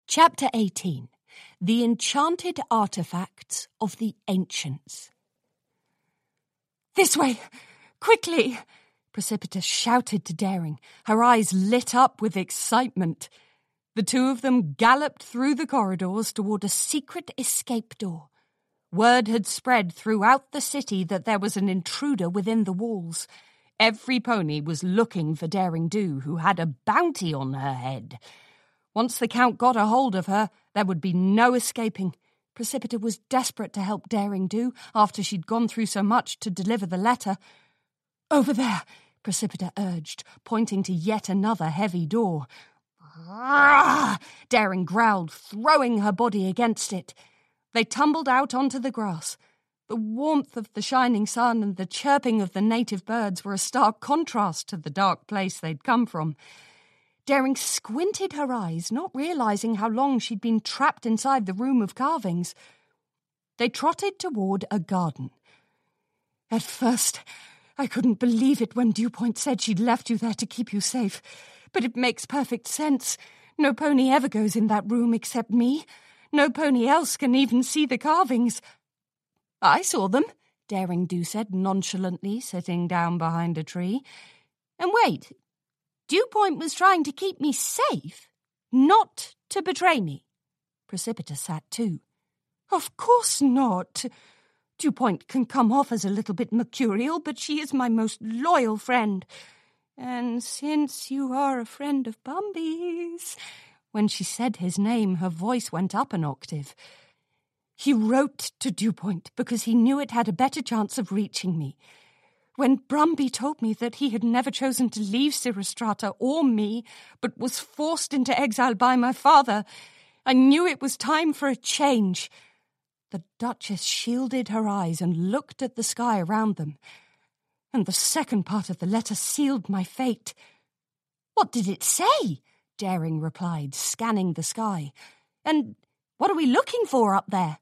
Chapter 18. The Enchanted Artifacts of the Ancients. "This way! Quickly!" Precipita shouted to Daring, her eyes lit up with excitement. The two of them galloped through the corridors toward a secret escape door. Word had spread throughout the city that there was an intruder within the walls. Every pony was looking for Daring Do, who had a bounty on her head. Once the Count got a hold of her, there would be no escaping. Precipita was desperate to help Daring Do after she'd gone through so much to deliver the letter. "Over there," Precipita urged, pointing to yet another heavy door. "Arrgh!" Daring growled, throwing her body against it. They tumbled out onto the grass. The warmth of the shining sun and the chirping of the native birds were a stark contrast to the dark place they'd come from. Daring squinted her eyes, not realizing how long she'd been trapped inside the room of carvings. They trotted toward a garden. "At first, I couldn't believe it when Dewpoint said she'd left you there to keep you safe. But it makes perfect sense. No pony ever goes in that room except me. No pony else can even see the carvings." "I saw them," Daring Do said nonchalantly, sitting down behind a tree. "And wait, Dewpoint was trying to keep me safe, not to betray me." Precipita sat too. "Of course not. Dewpoint can come off as a little bit mercurial, but she is my most loyal friend. And since you are a friend of Bumby's..." When she said his name, her voice went up an octave. "He wrote to Dewpoint because he knew it had a better chance of reaching me. When Brumby told me that he had never chosen to leave Cirostrata or me, but was forced into exile by my father, I knew it was time for a change." The Duchess shielded her eyes and looked at the sky around them. "And the second part of the letter sealed my fate." "What did it say?" Daring replied, scanning the sky. "And what are we looking for up there?"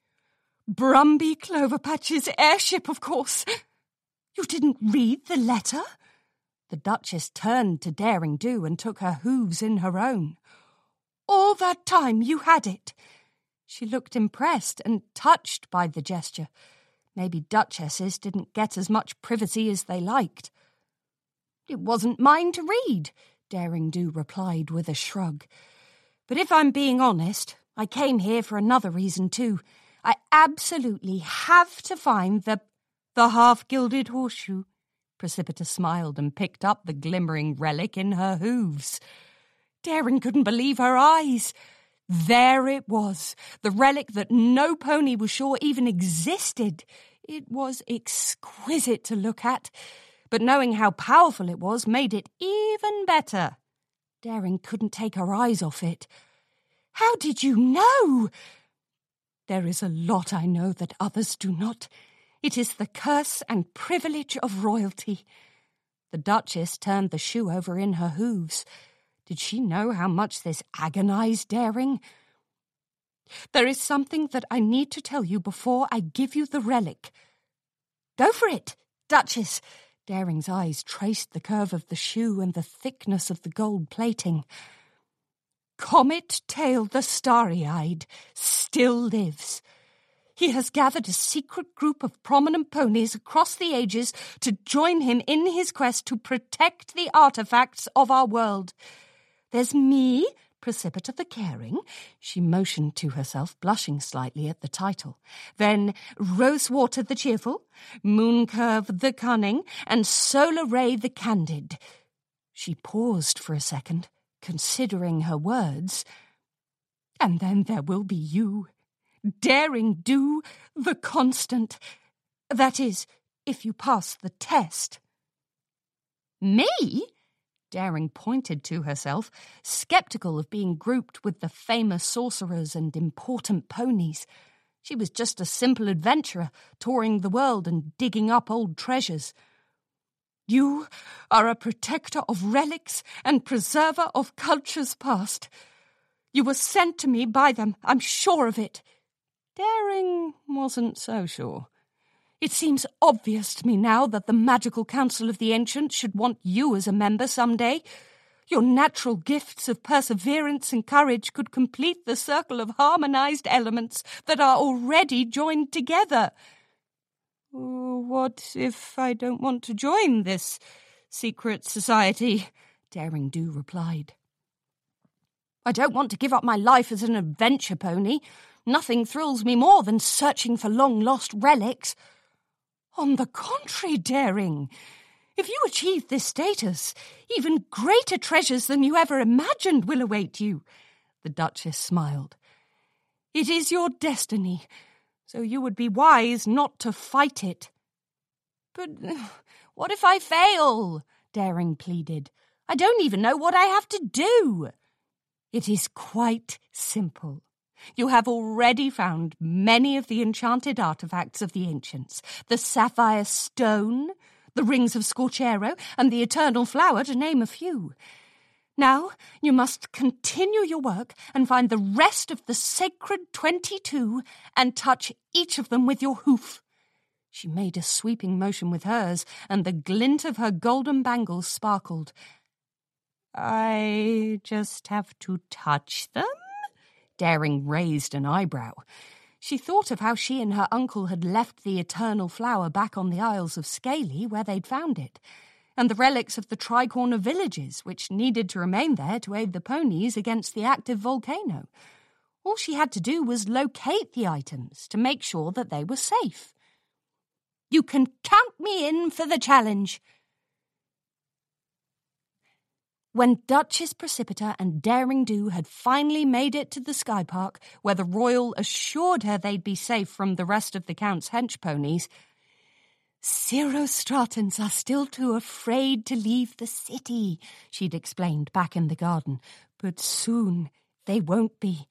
"Brumby Cloverpatch's airship, of course." "You didn't read the letter?" The Duchess turned to Daring Do and took her hooves in her own. "All that time you had it?" She looked impressed and touched by the gesture. Maybe duchesses didn't get as much privacy as they liked. "It wasn't mine to read," Daring Do replied with a shrug. "But if I'm being honest, I came here for another reason too. I absolutely have to find the half-gilded horseshoe." Precipita smiled and picked up the glimmering relic in her hooves. Daring couldn't believe her eyes. There it was, the relic that no pony was sure even existed. It was exquisite to look at, but knowing how powerful it was made it even better. Daring couldn't take her eyes off it. "How did you know?" "There is a lot I know that others do not. It is the curse and privilege of royalty." The Duchess turned the shoe over in her hooves. Did she know how much this agonized Daring? "There is something that I need to tell you before I give you the relic." "Go for it, Duchess." Daring's eyes traced the curve of the shoe and the thickness of the gold plating. "Comet Tail the Starry-Eyed still lives. He has gathered a secret group of prominent ponies across the ages to join him in his quest to protect the artifacts of our world. There's me, Precipita the Caring," she motioned to herself, blushing slightly at the title. "Then Rosewater the Cheerful, Mooncurve the Cunning, and Solar Ray the Candid." She paused for a second, considering her words. "And then there will be you, Daring Do the Constant. That is, if you pass the test." "Me?" Daring pointed to herself, sceptical of being grouped with the famous sorcerers and important ponies. She was just a simple adventurer, touring the world and digging up old treasures. "You are a protector of relics and preserver of cultures past. You were sent to me by them, I'm sure of it." Daring wasn't so sure. "It seems obvious to me now that the Magical Council of the Ancients should want you as a member someday. Your natural gifts of perseverance and courage could complete the circle of harmonized elements that are already joined together. What if I don't want to join this secret society? Daring Do replied. I don't want to give up my life as an adventure pony. Nothing thrills me more than searching for long-lost relics. On the contrary, Daring, if you achieve this status, even greater treasures than you ever imagined will await you. The Duchess smiled. It is your destiny, so you would be wise not to fight it. But what if I fail? Daring pleaded. I don't even know what I have to do. It is quite simple. You have already found many of the enchanted artifacts of the ancients, the sapphire stone, the rings of Scorchero, and the eternal flower, to name a few. Now you must continue your work and find the rest of the sacred 22 and touch each of them with your hoof. She made a sweeping motion with hers, and the glint of her golden bangles sparkled. I just have to touch them? Daring raised an eyebrow. She thought of how she and her uncle had left the eternal flower back on the Isles of Scaly where they'd found it, and the relics of the Tricorner villages which needed to remain there to aid the ponies against the active volcano. All she had to do was locate the items to make sure that they were safe. You can count me in for the challenge. When Duchess Precipita and Daring Do had finally made it to the Sky Park, where the Royal assured her they'd be safe from the rest of the Count's hench ponies, Cirrostratans are still too afraid to leave the city, she'd explained back in the garden, but soon they won't be.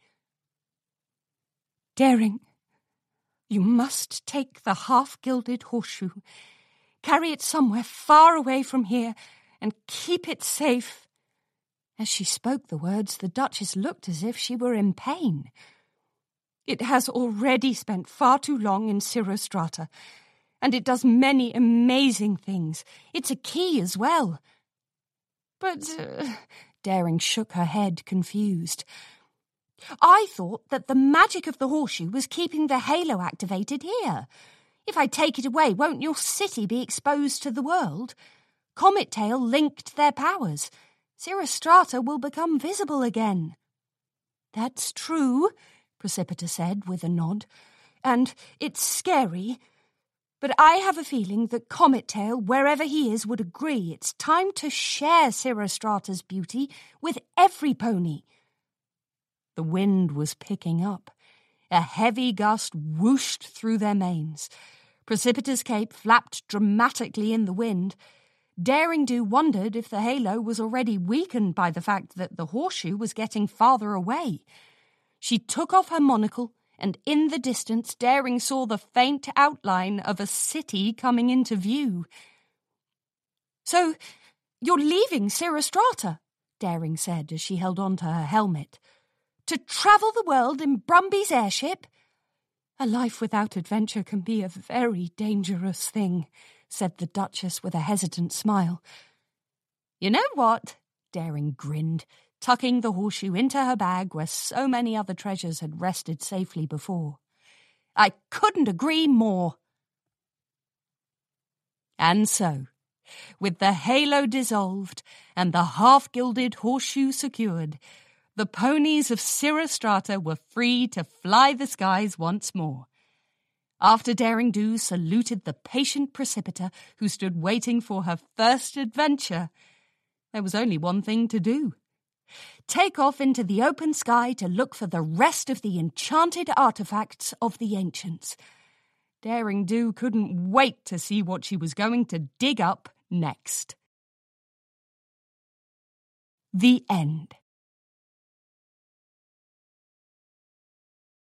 Daring, you must take the half-gilded horseshoe, carry it somewhere far away from here, and keep it safe. As she spoke the words, the Duchess looked as if she were in pain. It has already spent far too long in Cirrostrata, and it does many amazing things. It's a key as well. But Daring shook her head, confused. I thought that the magic of the horseshoe was keeping the halo activated here. If I take it away, won't your city be exposed to the world? Comet Tail linked their powers. Cirrostrata will become visible again. That's true, Precipita said with a nod, and it's scary. But I have a feeling that Comet Tail, wherever he is, would agree it's time to share Cirrostrata's beauty with every pony. The wind was picking up. A heavy gust whooshed through their manes. Precipita's cape flapped dramatically in the wind. Daring Do wondered if the halo was already weakened by the fact that the horseshoe was getting farther away. She took off her monocle, and in the distance Daring saw the faint outline of a city coming into view. So, you're leaving Cirrostrata, Daring said as she held on to her helmet. To travel the world in Brumby's airship? A life without adventure can be a very dangerous thing, said the Duchess with a hesitant smile. You know what? Daring grinned, tucking the horseshoe into her bag where so many other treasures had rested safely before. I couldn't agree more. And so, with the halo dissolved and the half-gilded horseshoe secured, the ponies of Cirrostrata were free to fly the skies once more. After Daring Do saluted the patient Precipita who stood waiting for her first adventure, there was only one thing to do. Take off into the open sky to look for the rest of the enchanted artifacts of the ancients. Daring Do couldn't wait to see what she was going to dig up next. The end.